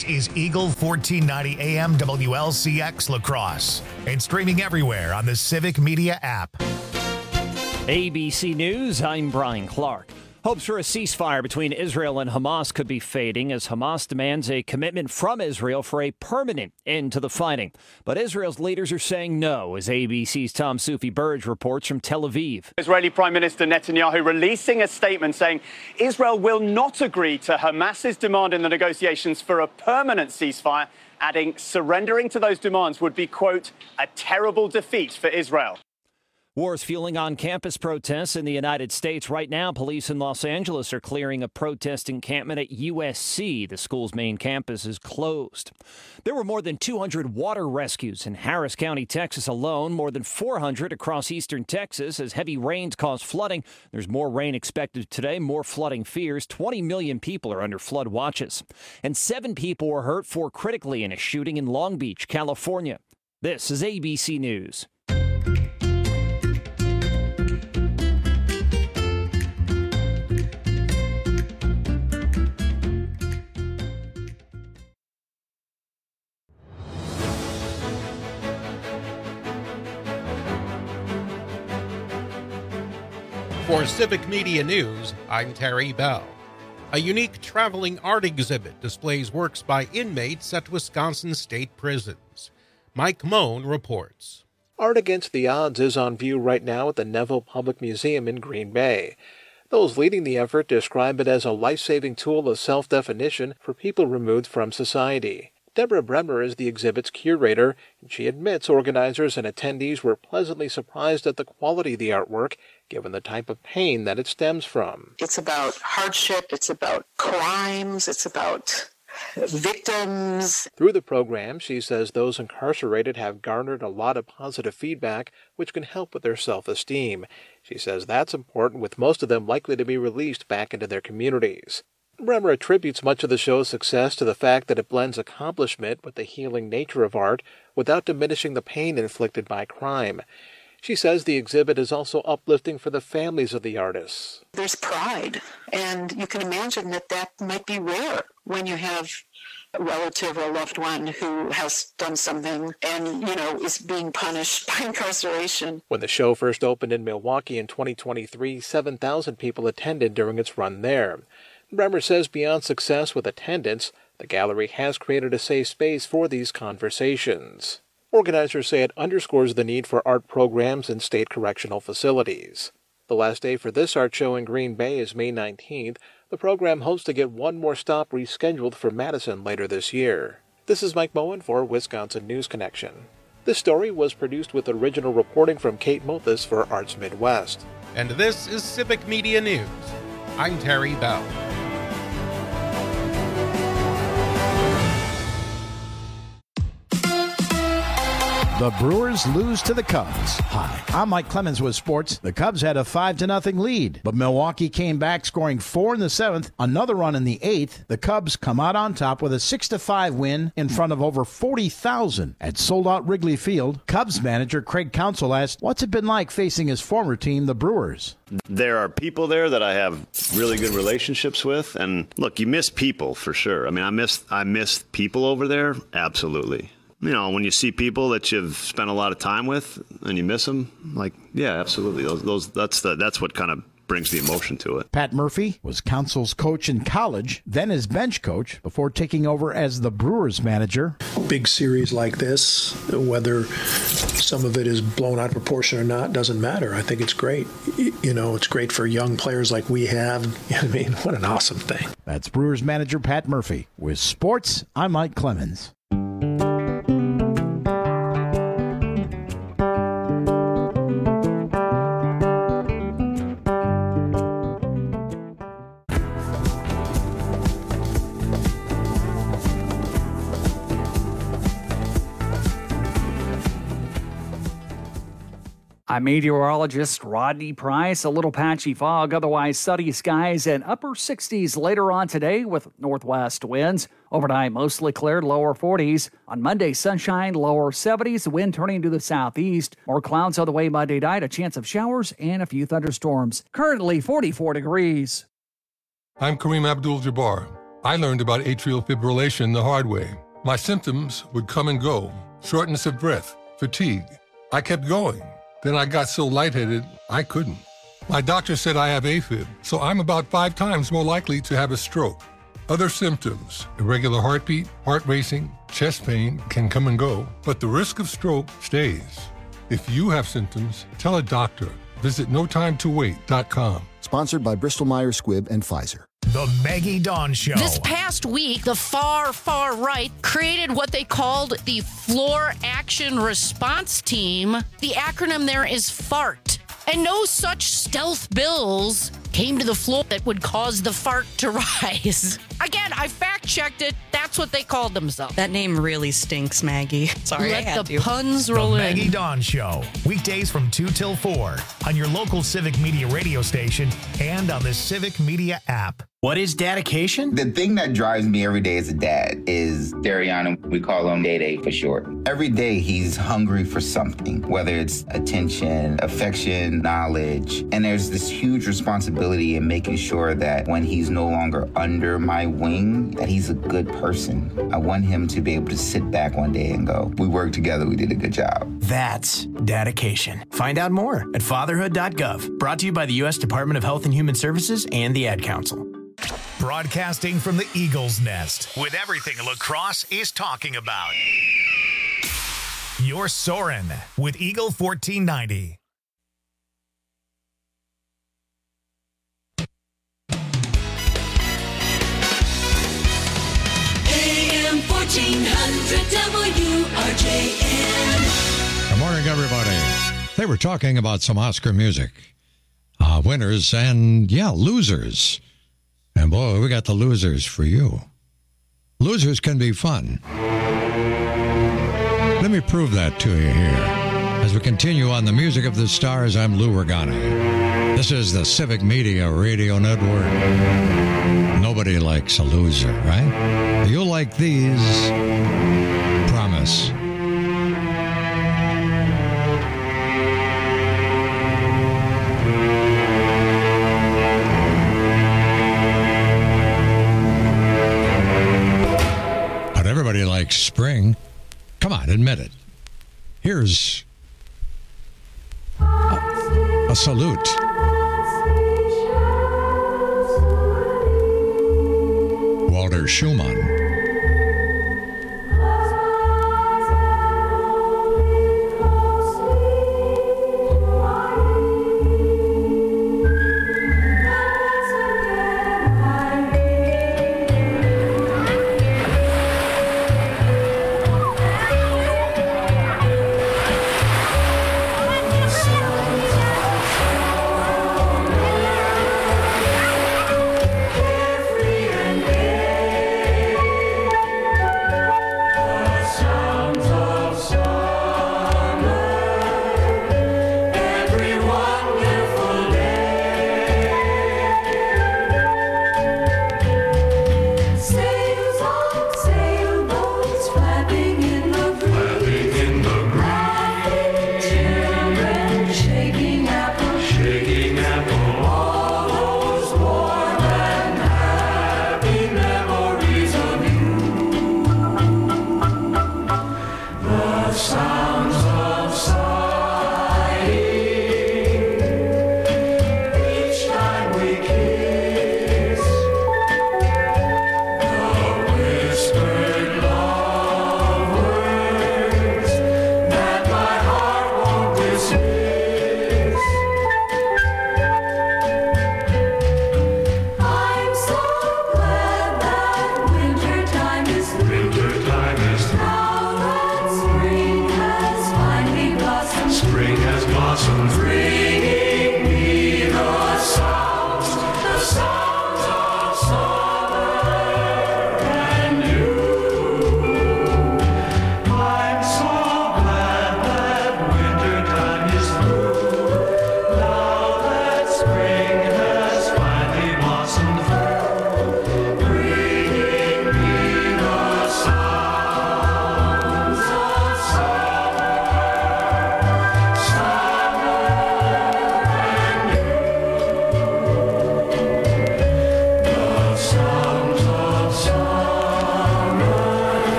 This is Eagle 1490 AM WLCX La Crosse and streaming everywhere on the Civic Media app. ABC News, I'm Brian Clark. Hopes for a ceasefire between Israel and Hamas could be fading as Hamas demands a commitment from Israel for a permanent end to the fighting. But Israel's leaders are saying no, as ABC's Tom Soufi-Burge reports from Tel Aviv. Israeli Prime Minister Netanyahu releasing a statement saying Israel will not agree to Hamas's demand in the negotiations for a permanent ceasefire, adding surrendering to those demands would be, quote, a terrible defeat for Israel. War is fueling on-campus protests in the United States. Right now, police in Los Angeles are clearing a protest encampment at USC. The school's main campus is closed. There were more than 200 water rescues in Harris County, Texas alone, more than 400 across eastern Texas as heavy rains caused flooding. There's more rain expected today, more flooding fears. 20 million people are under flood watches. And 7 people were hurt, 4 critically in a shooting in Long Beach, California. This is ABC News. For Civic Media News, I'm Terry Bell. A unique traveling art exhibit displays works by inmates at Wisconsin state prisons. Mike Moan reports. Art Against the Odds is on view right now at the Neville Public Museum in Green Bay. Those leading the effort describe it as a life-saving tool of self-definition for people removed from society. Deborah Bremer is the exhibit's curator, and she admits organizers and attendees were pleasantly surprised at the quality of the artwork, given the type of pain that it stems from. It's about hardship, it's about crimes, it's about victims. Through the program, she says those incarcerated have garnered a lot of positive feedback, which can help with their self-esteem. She says that's important, with most of them likely to be released back into their communities. Bremer attributes much of the show's success to the fact that it blends accomplishment with the healing nature of art without diminishing the pain inflicted by crime. She says the exhibit is also uplifting for the families of the artists. There's pride, and you can imagine that might be rare when you have a relative or a loved one who has done something and, is being punished by incarceration. When the show first opened in Milwaukee in 2023, 7,000 people attended during its run there. Bremer says beyond success with attendance, the gallery has created a safe space for these conversations. Organizers say it underscores the need for art programs in state correctional facilities. The last day for this art show in Green Bay is May 19th. The program hopes to get one more stop rescheduled for Madison later this year. This is Mike Moen for Wisconsin News Connection. This story was produced with original reporting from Kate Mothis for Arts Midwest. And this is Civic Media News. I'm Terry Bell. The Brewers lose to the Cubs. Hi, I'm Mike Clemens with sports. The Cubs had a 5-0 lead, but Milwaukee came back scoring 4 in the 7th, another run in the 8th. The Cubs come out on top with a 6-5 win in front of over 40,000 at sold-out Wrigley Field. Cubs manager Craig Counsell asked, what's it been like facing his former team, the Brewers? There are people there that I have really good relationships with, and look, you miss people for sure. I mean, I miss people over there, absolutely. When you see people that you've spent a lot of time with and you miss them, yeah, absolutely. That's what kind of brings the emotion to it. Pat Murphy was Counsell's coach in college, then his bench coach, before taking over as the Brewers manager. Big series like this, whether some of it is blown out of proportion or not, doesn't matter. I think it's great. It's great for young players like we have. What an awesome thing. That's Brewers manager Pat Murphy. With sports, I'm Mike Clemens. I'm meteorologist Rodney Price. A little patchy fog, otherwise sunny skies and upper 60s later on today with northwest winds. Overnight, mostly cleared, lower 40s. On Monday, sunshine, lower 70s, the wind turning to the southeast. More clouds on the way Monday night, a chance of showers and a few thunderstorms. Currently 44 degrees. I'm Kareem Abdul-Jabbar. I learned about atrial fibrillation the hard way. My symptoms would come and go, shortness of breath, fatigue. I kept going. Then I got so lightheaded, I couldn't. My doctor said I have AFib, so I'm about 5 times more likely to have a stroke. Other symptoms, irregular heartbeat, heart racing, chest pain can come and go, but the risk of stroke stays. If you have symptoms, tell a doctor. Visit notimetowait.com. Sponsored by Bristol-Myers Squibb and Pfizer. The Maggie Dawn Show. This past week, the far right created what they called the Floor Action Response Team. The acronym there is FART. And no such stealth bills came to the floor that would cause the fart to rise. Again, I fact-checked it. That's what they called themselves. That name really stinks, Maggie. Sorry, I had Let to. the puns roll in. The Maggie Dawn Show. Weekdays from 2 till 4 on your local Civic Media radio station and on the Civic Media app. What is dedication? The thing that drives me every day as a dad is Dariana. We call him Day for short. Every day he's hungry for something, whether it's attention, affection, knowledge. And there's this huge responsibility in making sure that when he's no longer under my wing, that he's a good person. I want him to be able to sit back one day and go, we worked together, we did a good job. That's dedication. Find out more at fatherhood.gov. Brought to you by the U.S. Department of Health and Human Services and the Ad Council. Broadcasting from the Eagle's Nest with everything lacrosse is talking about. You're Soarin' with Eagle 1490. AM 1400 WRJN. Good morning, everybody. They were talking about some Oscar music. Winners and, losers. And boy, we got the losers for you. Losers can be fun. Let me prove that to you here. As we continue on the Music of the Stars, I'm Lou Regani. This is the Civic Media Radio Network. Nobody likes a loser, right? You'll like these. Promise. Everybody likes spring. Come on, admit it. Here's a salute. Walter Schumann.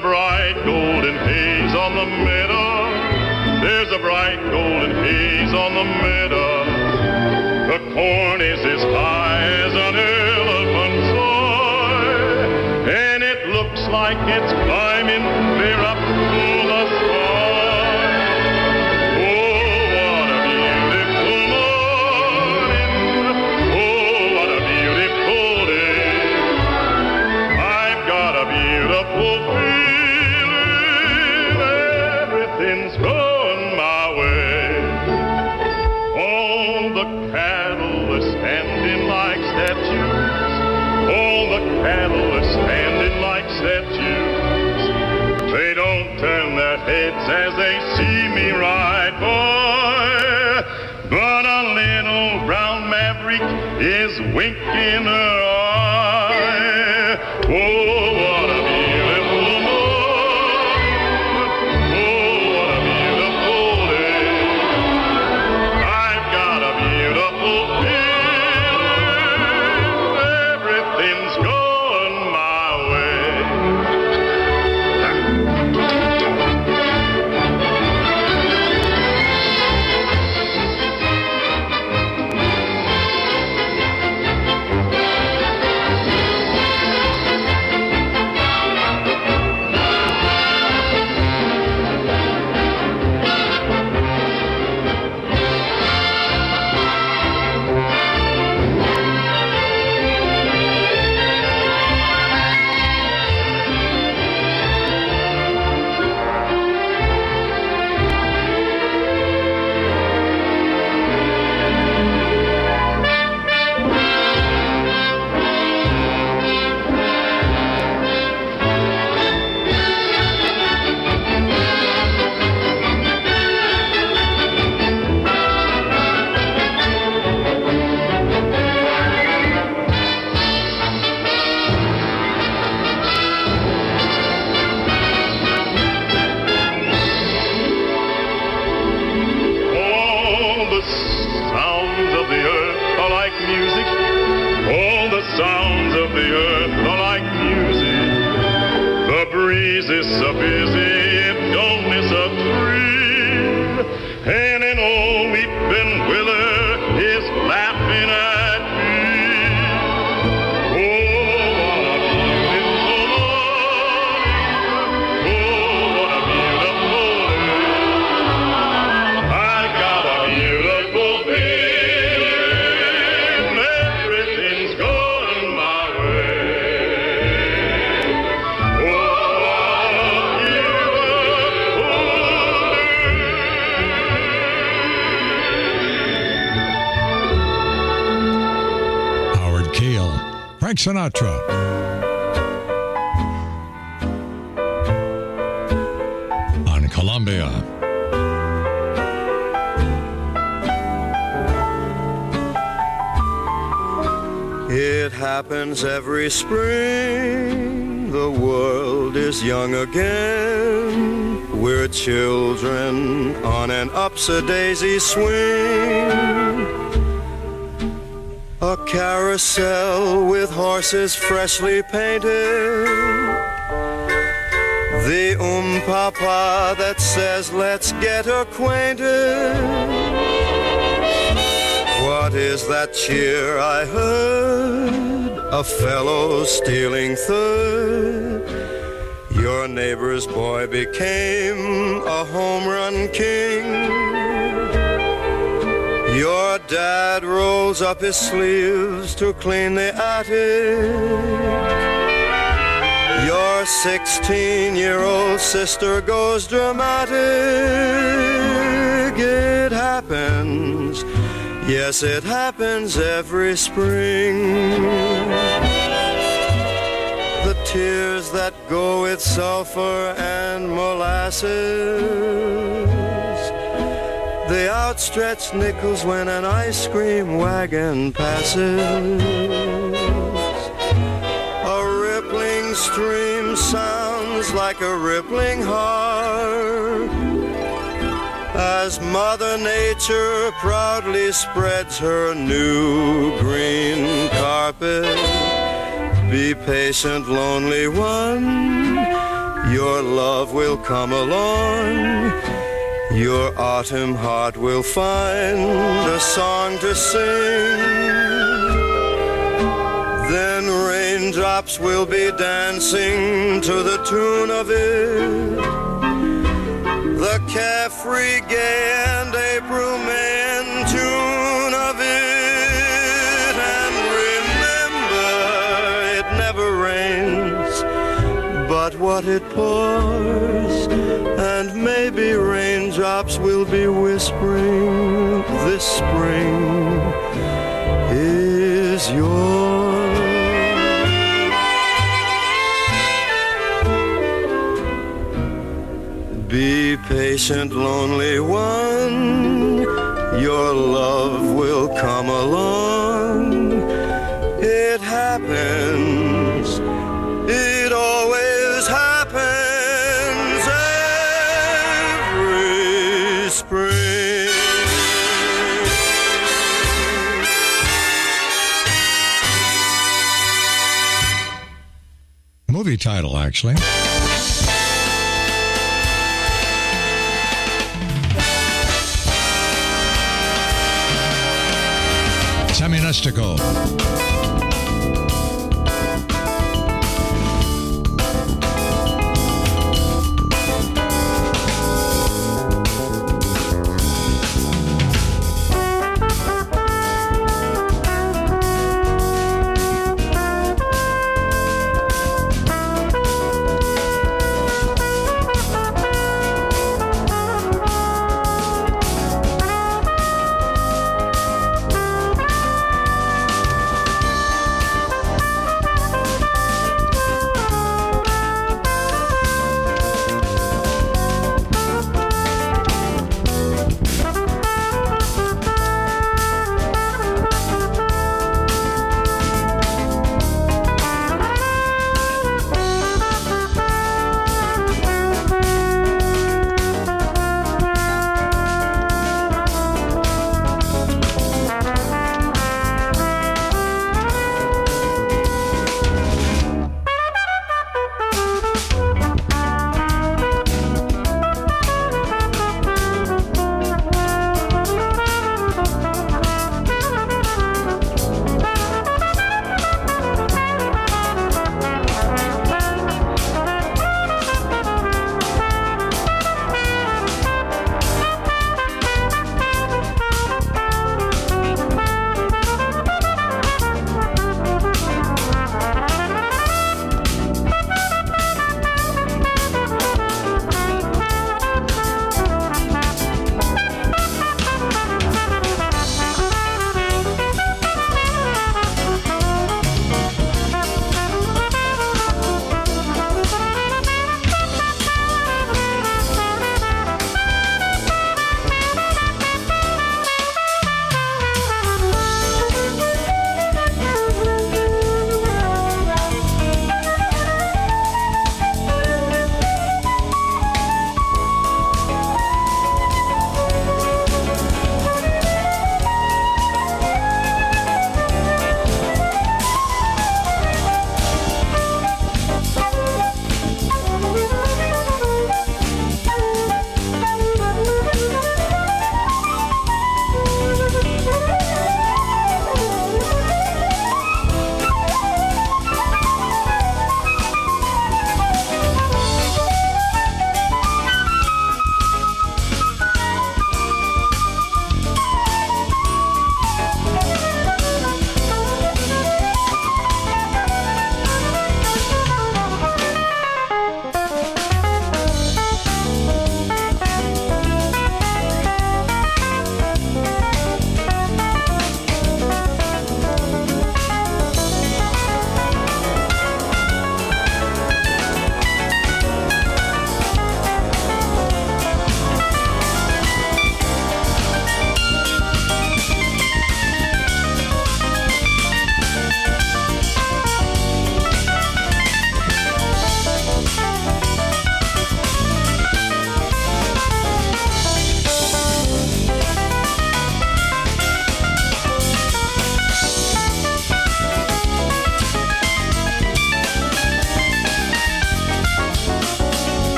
bright golden haze on the meadow. There's a bright golden haze on the meadow. The corn is as high as an elephant's eye, and it looks like it's climbing clear up to the sky. Oh, what a beautiful morning. Oh, what a beautiful day. I've got a beautiful feeling. Everything's going my way. All the cattle are standing like statues. All the cattle are standing like statues. They don't turn their heads as they see me ride by. But a little brown maverick is winking her eye. Oh, what a beautiful morning. Oh, what a beautiful day. I've got a beautiful feeling. Everything's going my way. All the sounds of the earth are like music. All the sounds of the earth are like music. The breeze is so busy it don't miss a tree. And an old weeping willow is laughing at me. Oh, what a beautiful morning. Oh, what a beautiful day. I got a beautiful feeling. Everything's going my way. Oh, what a Howard Keel, Frank Sinatra. On Columbia. It happens every spring. The world is young again. We're children on an upsy-daisy swing. A carousel with horses freshly painted. The papa that says let's get acquainted. What is that cheer I heard? A fellow stealing third. Your neighbor's boy became a home run king. Your dad rolls up his sleeves to clean the attic. Your 16-year-old sister goes dramatic. It happens, yes, it happens every spring. The tears that go with sulfur and molasses. The outstretched nickels when an ice cream wagon passes. A rippling stream sounds like a rippling heart as Mother Nature proudly spreads her new green carpet. Be patient, lonely one, your love will come along. Your autumn heart will find a song to sing. Then raindrops will be dancing to the tune of it. The carefree, gay, and April, May, and June of it. And remember, it never rains but what it pours. And maybe raindrops will be whispering, this spring is yours. Be patient, lonely one, your love will come along. It happens, it always happens every spring. Movie title, actually. Seministical.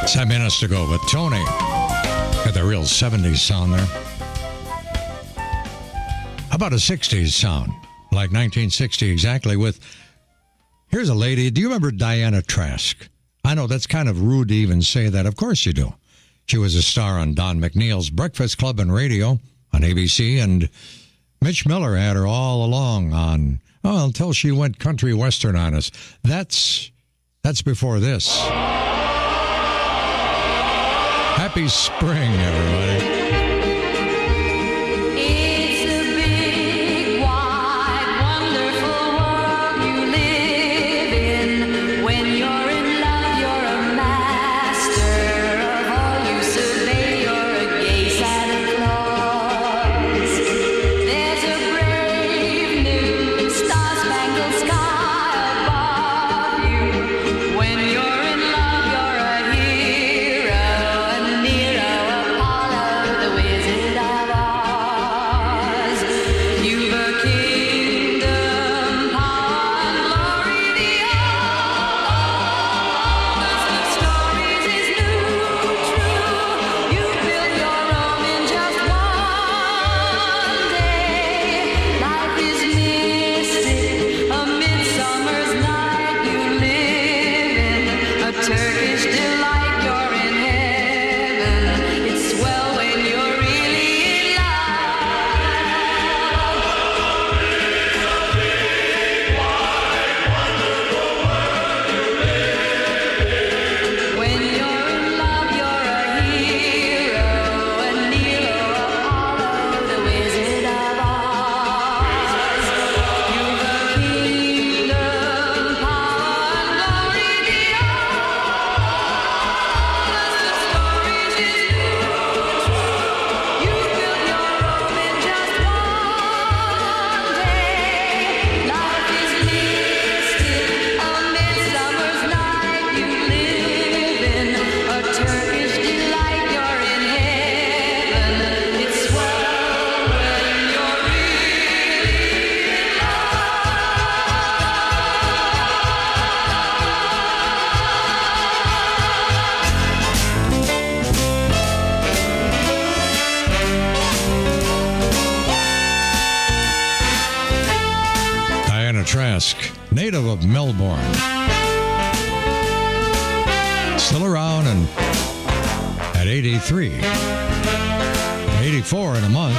7 minutes to go, but Tony got the real 70s sound there. How about a 60s sound? Like 1960 exactly with... Here's a lady. Do you remember Diana Trask? I know that's kind of rude to even say that. Of course you do. She was a star on Don McNeil's Breakfast Club and Radio on ABC, and Mitch Miller had her all along on, until she went country western on us. That's before this. Happy spring, everybody. Trask, native of Melbourne. Still around and at 83. 84 in a month.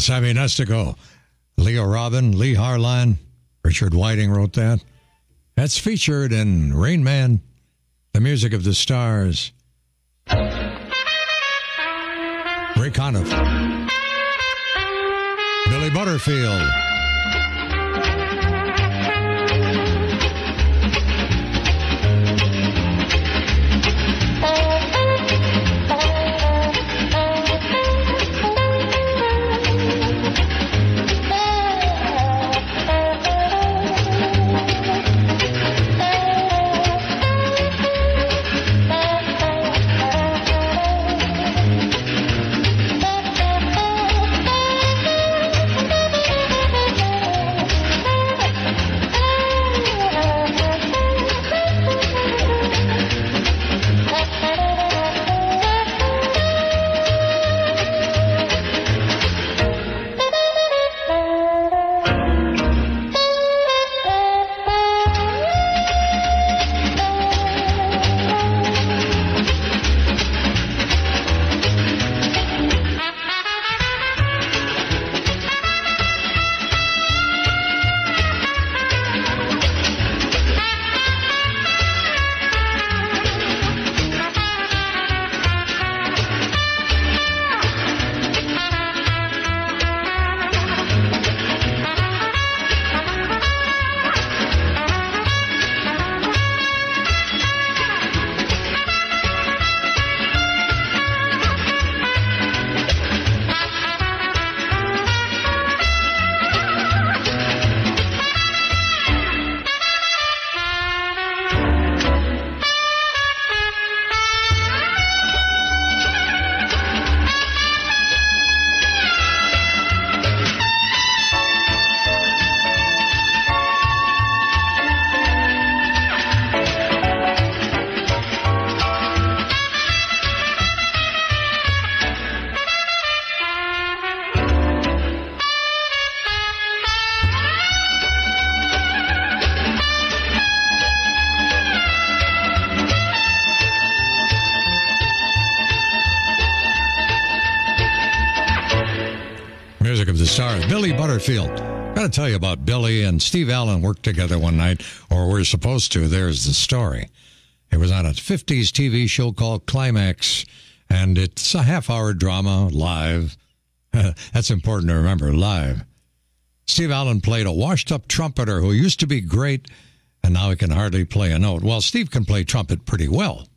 Sammy Nestico, Leo Robin, Lee Harline, Richard Whiting wrote that. That's featured in Rain Man, the music of the stars. Ray Conniff, Billy Butterfield. Music of the stars. Billy Butterfield. Got to tell you about Billy and Steve Allen worked together one night, or we're supposed to. There's the story. It was on a 50s TV show called Climax, and it's a half-hour drama, live. That's important to remember, live. Steve Allen played a washed-up trumpeter who used to be great, and now he can hardly play a note. Well, Steve can play trumpet pretty well.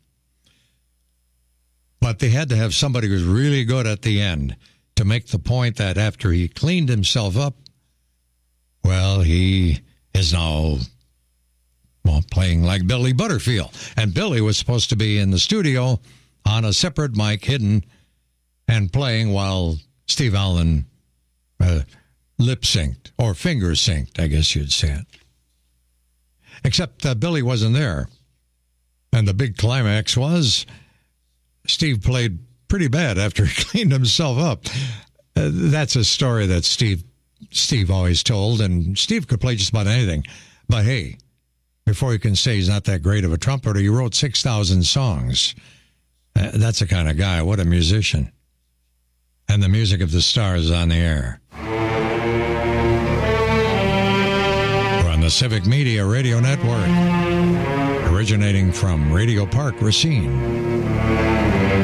But they had to have somebody who was really good at the end to make the point that after he cleaned himself up, well, he is now playing like Billy Butterfield. And Billy was supposed to be in the studio on a separate mic, hidden, and playing while Steve Allen lip-synced, or finger-synced, I guess you'd say it. Except Billy wasn't there. And the big climax was Steve played pretty bad after he cleaned himself up. That's a story that Steve always told, and Steve could play just about anything. But hey, before you can say he's not that great of a trumpeter, he wrote 6,000 songs. That's the kind of guy. What a musician. And the music of the stars is on the air. We're on the Civic Media Radio Network, originating from Radio Park, Racine.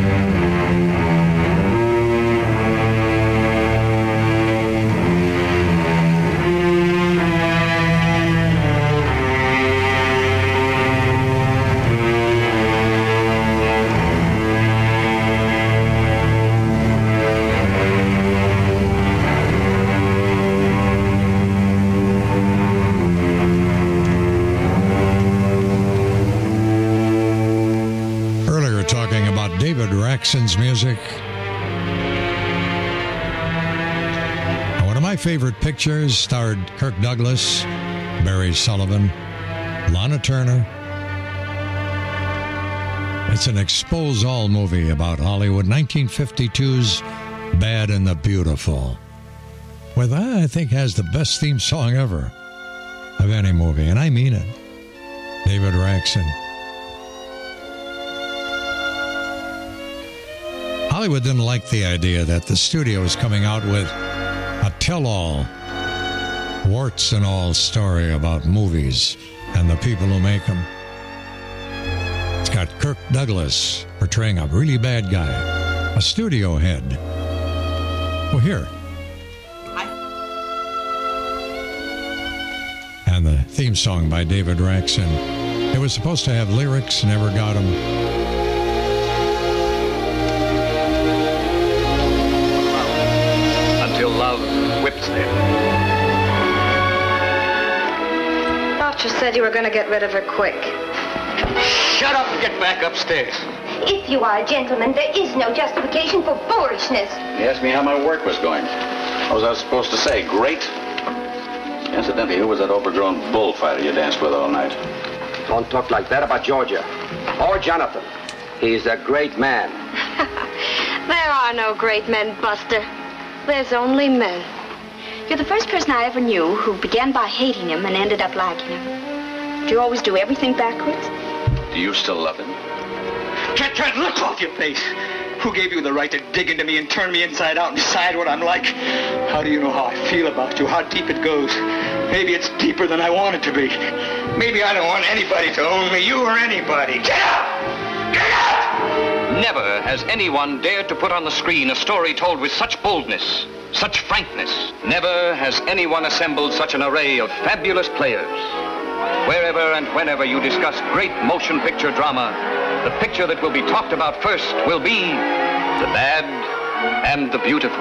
Jackson's music. One of my favorite pictures starred Kirk Douglas, Barry Sullivan, Lana Turner. It's an expose-all movie about Hollywood, 1952's Bad and the Beautiful, with, I think, has the best theme song ever of any movie, and I mean it. David Raxon. Hollywood didn't like the idea that the studio was coming out with tell-all, warts and all story about movies and the people who make them. It's got Kirk Douglas portraying a really bad guy, a studio head. Well, here. And the theme song by David Raxon. It was supposed to have lyrics, never got them. Until love whips them. Thought you said you were going to get rid of her quick. Shut up and get back upstairs. If you are a gentleman, there is no justification for boorishness. You asked me how my work was going. What was I supposed to say? Great? Incidentally, who was that overgrown bullfighter you danced with all night? Don't talk like that about Georgia. Or Jonathan. He's a great man. There are no great men, Buster. There's only men. You're the first person I ever knew who began by hating him and ended up liking him. Do you always do everything backwards? Do you still love him? Can't look off your face. Who gave you the right to dig into me and turn me inside out and decide what I'm like? How do you know how I feel about you, how deep it goes? Maybe it's deeper than I want it to be. Maybe I don't want anybody to own me, you or anybody. Get out! Get out! Never has anyone dared to put on the screen a story told with such boldness, such frankness. Never has anyone assembled such an array of fabulous players. Wherever and whenever you discuss great motion picture drama, the picture that will be talked about first will be the bad and the beautiful.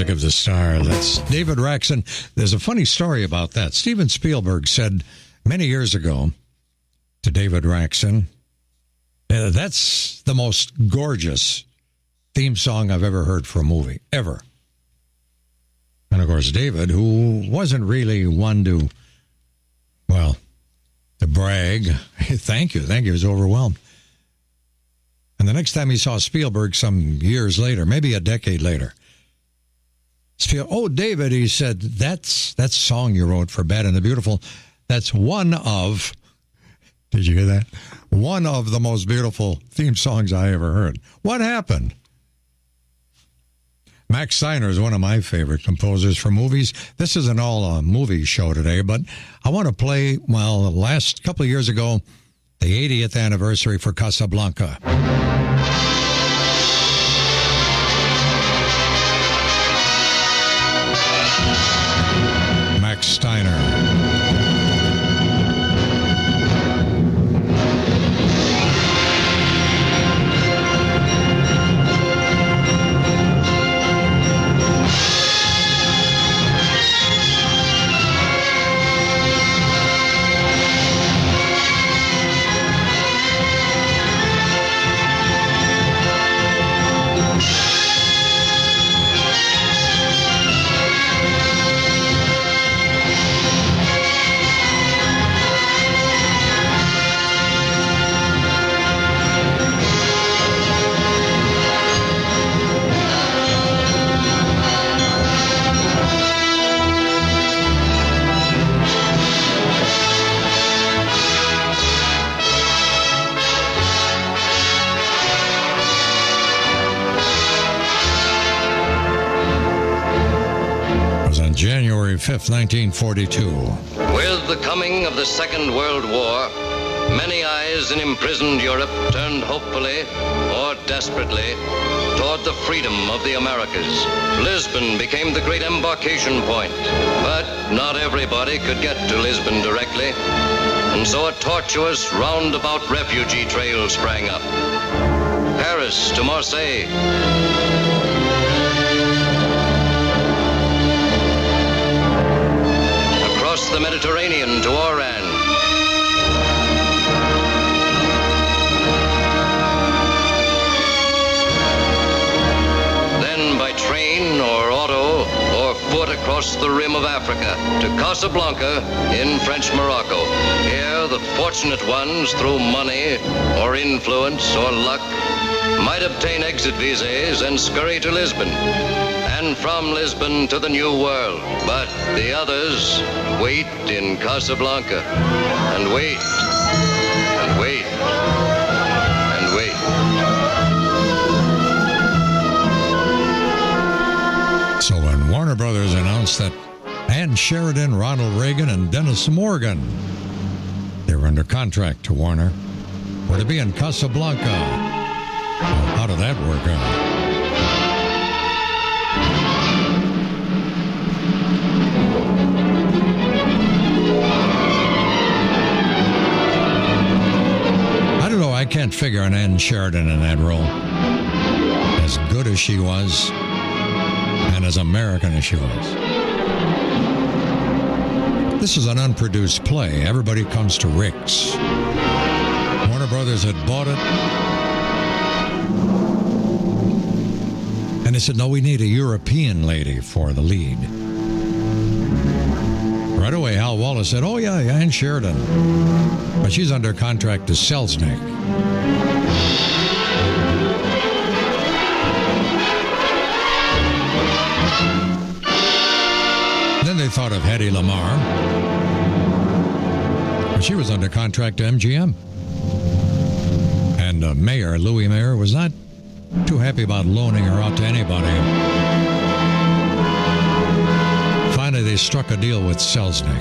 music of the stars. That's David Raksin. There's a funny story about that. Steven Spielberg said many years ago to David Raksin, that's the most gorgeous theme song I've ever heard for a movie, ever. And, of course, David, who wasn't really one to, well, to brag. Thank you. He was overwhelmed. And the next time he saw Spielberg some years later, maybe a decade later, David, he said, that song you wrote for Bad and the Beautiful, that's one of, did you hear that? One of the most beautiful theme songs I ever heard. What happened? Max Steiner is one of my favorite composers for movies. This isn't all a movie show today, but I want to play, the last couple of years ago, the 80th anniversary for Casablanca. Max Steiner. January 5th, 1942. With the coming of the Second World War, many eyes in imprisoned Europe turned hopefully or desperately toward the freedom of the Americas. Lisbon became the great embarkation point, but not everybody could get to Lisbon directly, and so a tortuous roundabout refugee trail sprang up. Paris to Marseille, across the Mediterranean to Oran, then by train or auto or foot across the rim of Africa to Casablanca in French Morocco. Here the fortunate ones, through money or influence or luck, might obtain exit visas and scurry to Lisbon, and from Lisbon to the New World. But the others wait in Casablanca, and wait, and wait, and wait. So when Warner Brothers announced that Ann Sheridan, Ronald Reagan, and Dennis Morgan, they were under contract to Warner, were to be in Casablanca, well, how did that work out? I don't know, I can't figure an Ann Sheridan in that role. As good as she was, and as American as she was. This is an unproduced play. Everybody comes to Rick's. Warner Brothers had bought it. And they said, no, we need a European lady for the lead. Right away, Hal Wallace said, oh, yeah, Ann Sheridan. But she's under contract to Selznick. Then they thought of Hedy Lamarr. But she was under contract to MGM. And Mayer, Louis Mayer, was not too happy about loaning her out to anybody. Finally, they struck a deal with Selznick.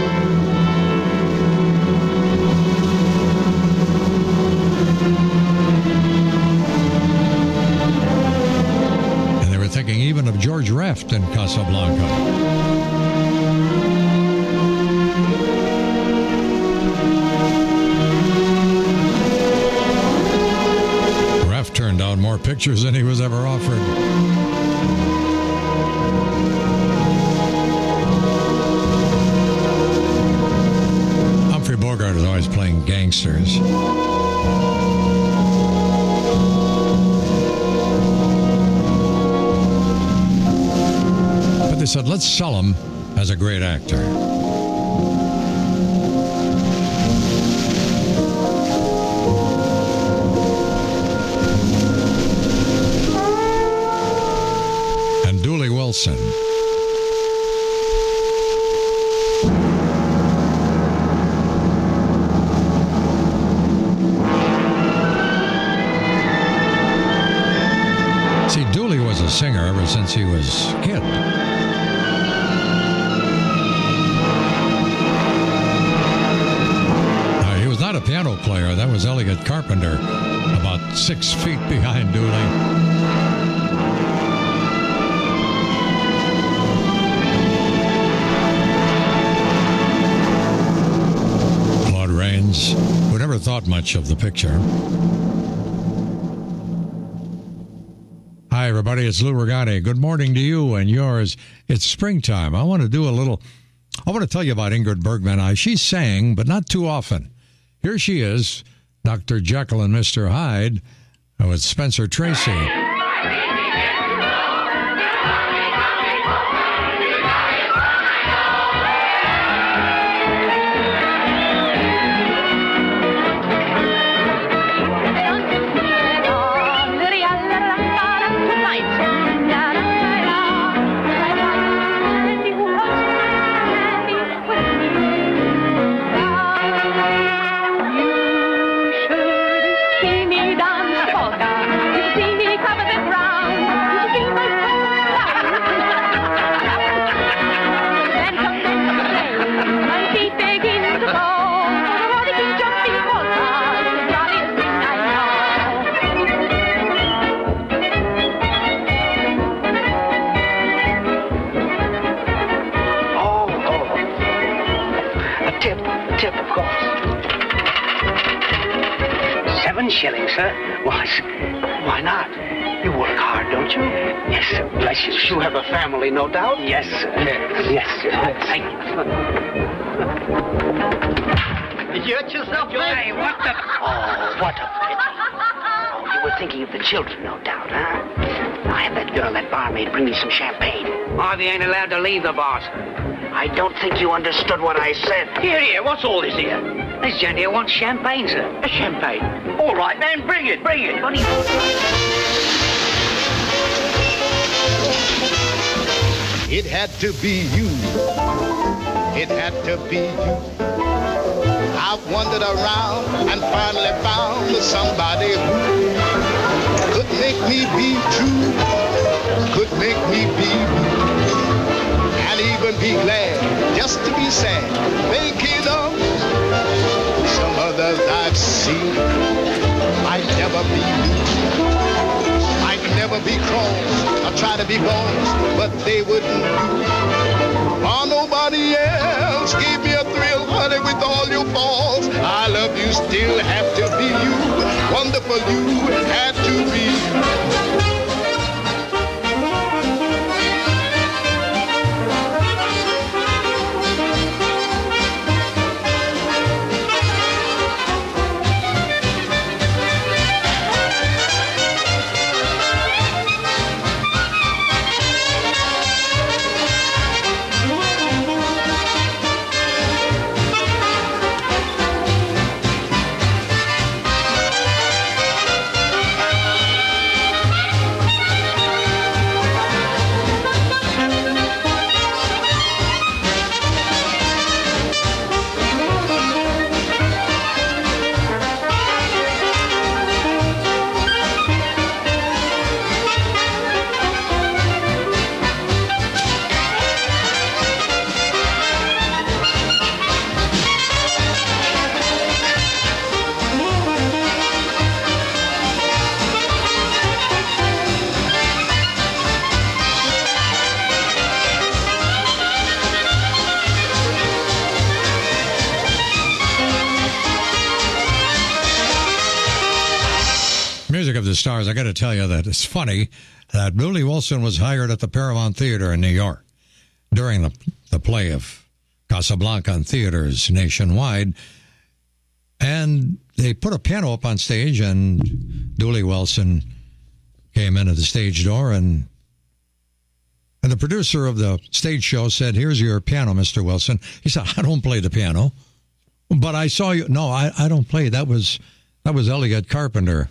And they were thinking even of George Raft in Casablanca. Turned out more pictures than he was ever offered. Bogart is always playing gangsters. But they said, let's sell him as a great actor. And Dooley Wilson. See, Dooley was a singer ever since he was a kid. He was not a piano player. That was Elliot Carpenter, about 6 feet behind Dooley. Claude Rains, who never thought much of the picture. Hi, everybody. It's Lou Regani. Good morning to you and yours. It's springtime. I want to tell you about Ingrid Bergman. She sang, but not too often. Here she is, Dr. Jekyll and Mr. Hyde, with Spencer Tracy. $7, sir? Why not? You work hard, don't you? Yes, sir. Bless you. You have a family, no doubt? Yes, sir. Yes, sir. Thank you. You hurt yourself, Hey, what the... Oh, what a pity. Oh, you were thinking of the children, no doubt, huh? I have that girl, that barmaid, bring me some champagne. Harvey ain't allowed to leave the boss. I don't think you understood what I said. Here, what's all this here? This gent here wants champagne, sir. A champagne? All right, then, bring it. What do you want? It had to be you. It had to be you. I've wandered around and finally found somebody who could make me be true, could make me be and even be glad just to be sad. Thinking of some others I've seen. Might never be me, might never be cross. I try to be boss, but they wouldn't do. Oh, nobody else gave me a thrill, honey, with all your faults. I love you, still have to be you. Wonderful, you had to be you. Music of the Stars, I got to tell you that it's funny that Dooley Wilson was hired at the Paramount Theater in New York during the play of Casablanca in theaters nationwide. And they put a piano up on stage, and Dooley Wilson came in at the stage door, and the producer of the stage show said, "Here's your piano, Mr. Wilson." He said, "I don't play the piano, but I saw you." "No, I don't play. That was Elliot Carpenter."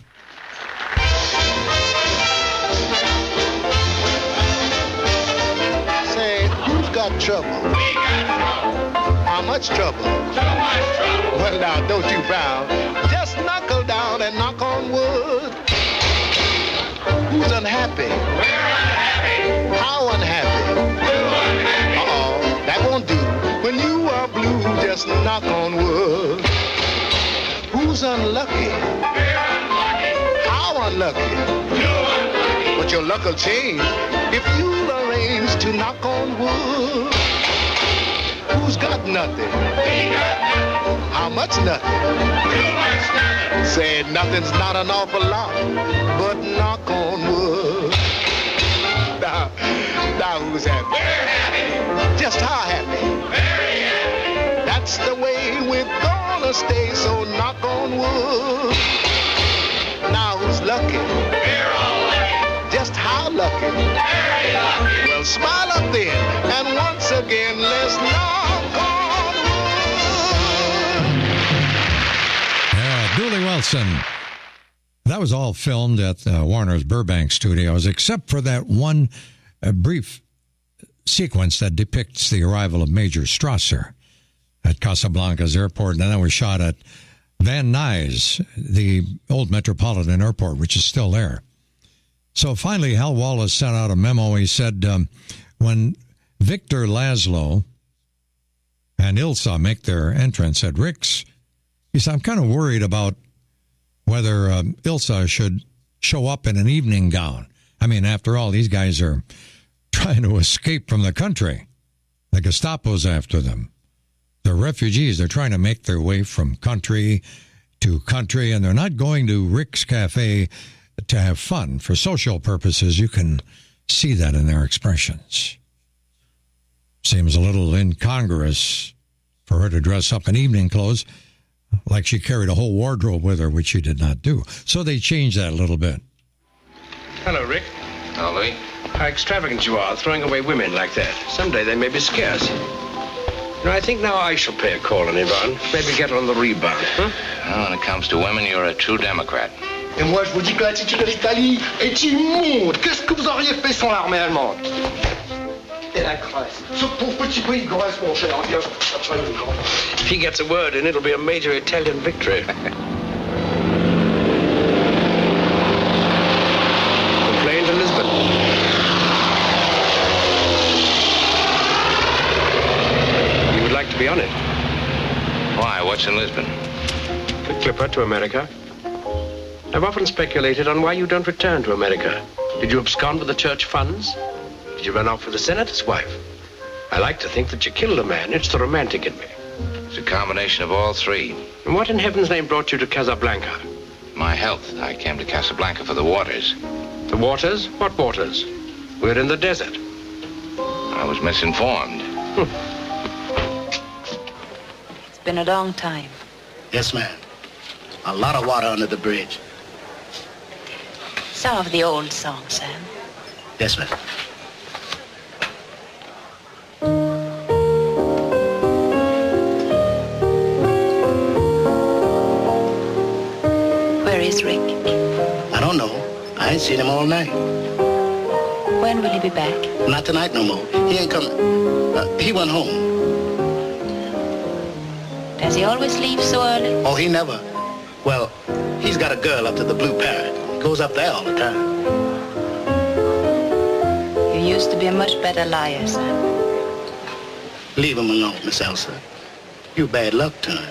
Say, who's got trouble? We got trouble. How much trouble? Too much trouble. Well, now, don't you frown. Just knuckle down and knock on wood. Who's unhappy? We're unhappy. How unhappy? Too unhappy. Uh-oh, that won't do. When you are blue, just knock on wood. Who's unlucky? We're unlucky. How unlucky? Too unlucky. But your luck will change if you'll arrange to knock on wood. Who's got nothing? We got nothing. How much nothing? Too much nothing. Said nothing's not an awful lot, but knock on wood. Now who's happy? We're happy. Just how happy? Very happy. That's the way we're gonna stay, so knock on wood. Now who's lucky? We're all lucky. Just how lucky? Very lucky. Well, smile up then, and once again, let's knock on wood. Yeah, Dooley Wilson. That was all filmed at Warner's Burbank Studios, except for that one brief sequence that depicts the arrival of Major Strasser at Casablanca's airport. And then that was shot at Van Nuys, the old Metropolitan Airport, which is still there. So finally, Hal Wallace sent out a memo. He said, when Victor Laszlo and Ilsa make their entrance at Rick's, he said, "I'm kind of worried about whether Ilsa should show up in an evening gown. I mean, after all, these guys are trying to escape from the country. The Gestapo's after them. They're refugees. They're trying to make their way from country to country, and they're not going to Rick's Cafe to have fun for social purposes." You can see that in their expressions. Seems a little incongruous for her to dress up in evening clothes like she carried a whole wardrobe with her, which she did not do. So they changed that a little bit. Hello, Rick. Hello, Louis. How extravagant you are, throwing away women like that. Someday they may be scarce. You know, I think now I shall pay a call on Yvonne. Maybe get her on the rebound, huh? Well, when it comes to women, you're a true Democrat. Et moi, je vous dis que l'attitude de l'Italie est immonde. Qu'est-ce que vous auriez fait sans l'armée allemande? Et la Grèce. Ce pauvre petit pays de Grèce, mon cher. If he gets a word in, it'll be a major Italian victory. Complain to Lisbon. You would like to be on it? Why? What's in Lisbon? The Clipper to America. I've often speculated on why you don't return to America. Did you abscond with the church funds? Did you run off with the senator's wife? I like to think that you killed a man. It's the romantic in me. It's a combination of all three. And what in heaven's name brought you to Casablanca? My health. I came to Casablanca for the waters. The waters? What waters? We're in the desert. I was misinformed. It's been a long time. Yes, ma'am. A lot of water under the bridge. Some of the old songs, Sam. Yes, ma'am. Where is Rick? I don't know. I ain't seen him all night. When will he be back? Not tonight no more. He ain't coming. He went home. Does he always leave so early? Oh, he never. Well, he's got a girl up to the Blue Parrot. He goes up there all the time. You used to be a much better liar, Sam. Leave him alone, Miss Elsa. You bad luck to him.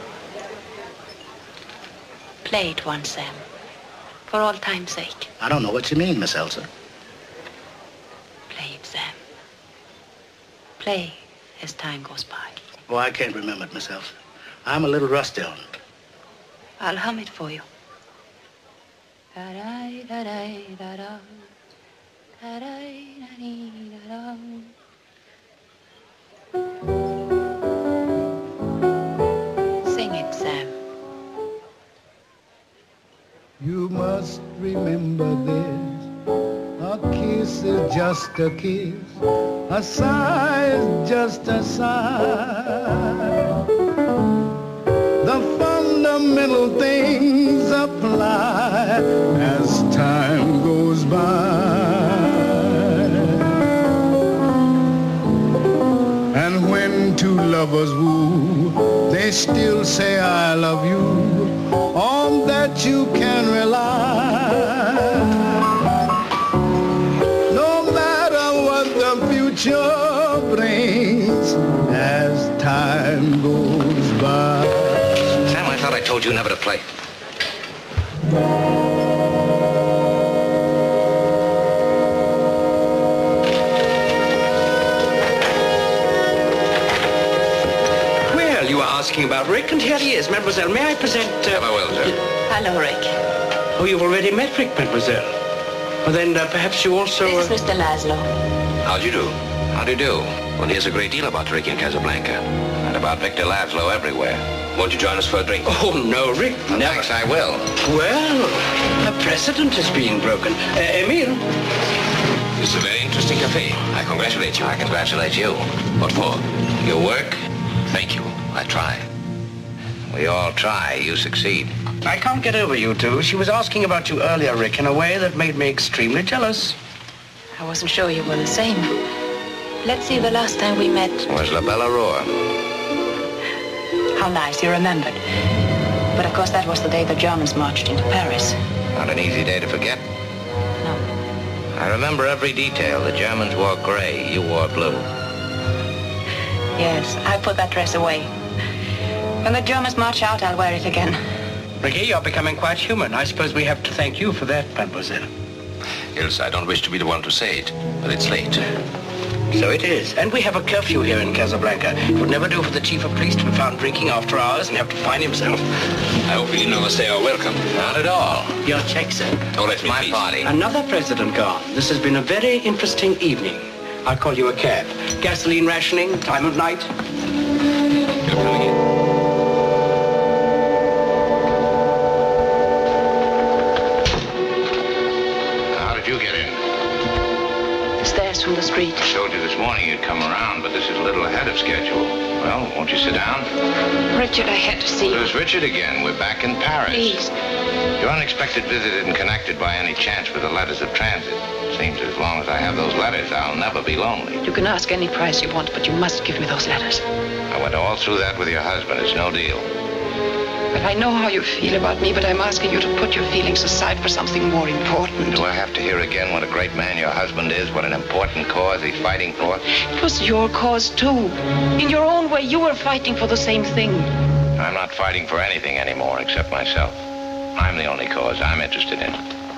Play it once, Sam. For all time's sake. I don't know what you mean, Miss Elsa. Play it, Sam. Play as time goes by. Oh, I can't remember it, Miss Elsa. I'm a little rusty on it. I'll hum it for you. Da-da-da-da-da-da. Da-da-da-da-da-da. Sing it, Sam. You must remember this. A kiss is just a kiss. A sigh is just a sigh. The fundamental things apply as time goes by. And when two lovers woo, they still say I love you. On that you can rely. No matter what the future brings as time goes by. Sam, I thought I told you never to play. Well, you were asking about Rick, and here he is. Mademoiselle, may I present... Farewell, sir. Hello, Rick. Oh, you've already met Rick, Mademoiselle. Well, then perhaps you also... This is Mr. Laszlo. How do you do? How do you do? One hears a great deal about Rick in Casablanca. And about Victor Laszlo everywhere. Won't you join us for a drink? Oh, no, Rick, never. Thanks, I will. Well, a precedent is being broken. Emile? This is a very interesting cafe. I congratulate you. I congratulate you. What for? Your work? Thank you. I try. We all try. You succeed. I can't get over you two. She was asking about you earlier, Rick, in a way that made me extremely jealous. I wasn't sure you were the same. Let's see, the last time we met... Was La Belle Aurore. How nice, you remembered. But of course that was the day the Germans marched into Paris. Not an easy day to forget. No. I remember every detail. The Germans wore gray. You wore blue. Yes, I put that dress away. When the Germans march out, I'll wear it again. Ricky, you're becoming quite human. I suppose we have to thank you for that, Mademoiselle. Ilse, I don't wish to be the one to say it, but it's late. So it is. And we have a curfew here in Casablanca. It would never do for the chief of police to be found drinking after hours and have to fine himself. I hope you didn't overstay our welcome. Not at all. Your check, sir. Don't let me my party. Another president gone. This has been a very interesting evening. I'll call you a cab. Gasoline rationing, time of night. You're coming in. How did you get in? Stairs from the street. I told you this morning you'd come around, but this is a little ahead of schedule. Well, won't you sit down? Richard, I had to see you. There's Richard again. We're back in Paris. Please. Your unexpected visit isn't connected by any chance with the letters of transit. Seems as long as I have those letters, I'll never be lonely. You can ask any price you want, but you must give me those letters. I went all through that with your husband. It's no deal. But I know how you feel about me, but I'm asking you to put your feelings aside for something more important. Do I have to hear again what a great man your husband is, what an important cause he's fighting for? It was your cause, too. In your own way, you were fighting for the same thing. I'm not fighting for anything anymore except myself. I'm the only cause I'm interested in.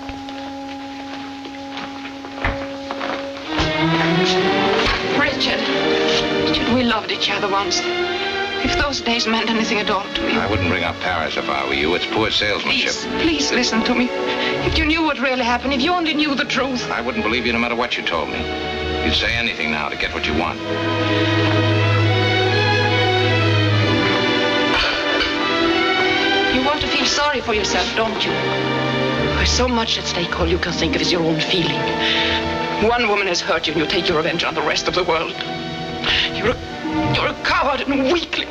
Richard, we loved each other once. If those days meant anything at all to you... I wouldn't bring up Paris if I were you. It's poor salesmanship. Please listen to me. If you knew what really happened, if you only knew the truth... I wouldn't believe you no matter what you told me. You'd say anything now to get what you want. You want to feel sorry for yourself, don't you? There's so much at stake. All you can think of is your own feeling. One woman has hurt you and you take your revenge on the rest of the world. You're a coward and a weakling.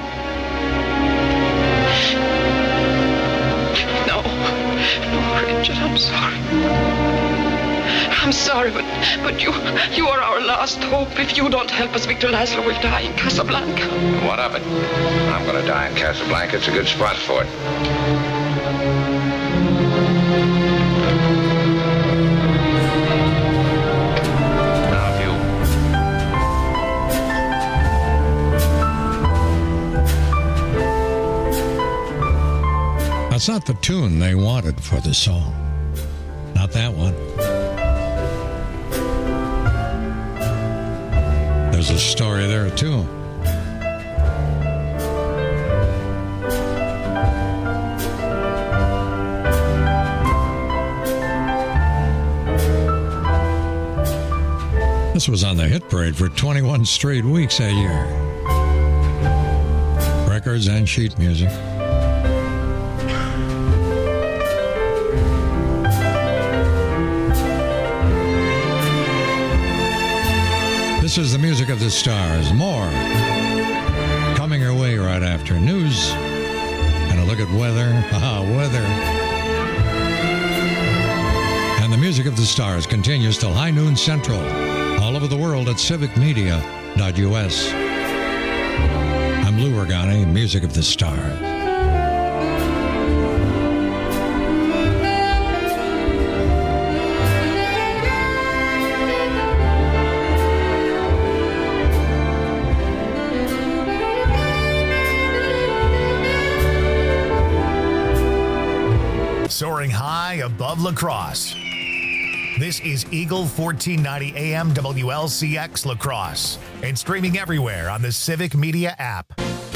No, Richard, I'm sorry. I'm sorry, but you are our last hope. If you don't help us, Victor Laszlo will die in Casablanca. What of it? I'm going to die in Casablanca. It's a good spot for it. That's not the tune they wanted for the song. Not that one. There's a story there, too. This was on the hit parade for 21 straight weeks that year. Records and sheet music. the Stars. More coming your way right after news and a look at weather. Weather. And the Music of the Stars continues till high noon Central. All over the world at civicmedia.us. I'm Lou Ragani, Music of the Stars. Soaring high above La Crosse. This is Eagle 1490 AM WLCX La Crosse and streaming everywhere on the Civic Media app.